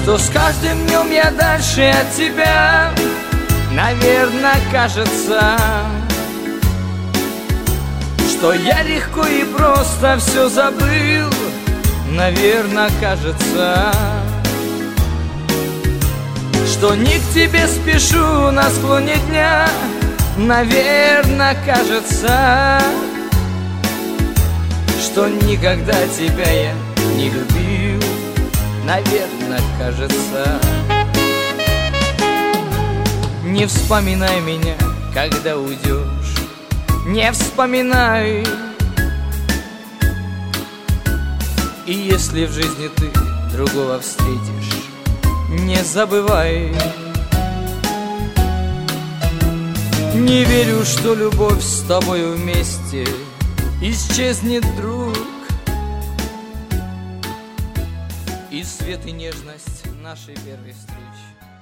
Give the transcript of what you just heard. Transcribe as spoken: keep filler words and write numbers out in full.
что с каждым днем я дальше от тебя. Наверное, кажется, что я легко и просто все забыл. Наверное, кажется, что не к тебе спешу на склоне дня. Наверное, кажется, что никогда тебя я не любил. Наверное, кажется. Не вспоминай меня, когда уйдешь, не вспоминай. И если в жизни ты другого встретишь, не забывай. Не верю, что любовь с тобой вместе исчезнет вдруг, и свет и нежность нашей первой встречи.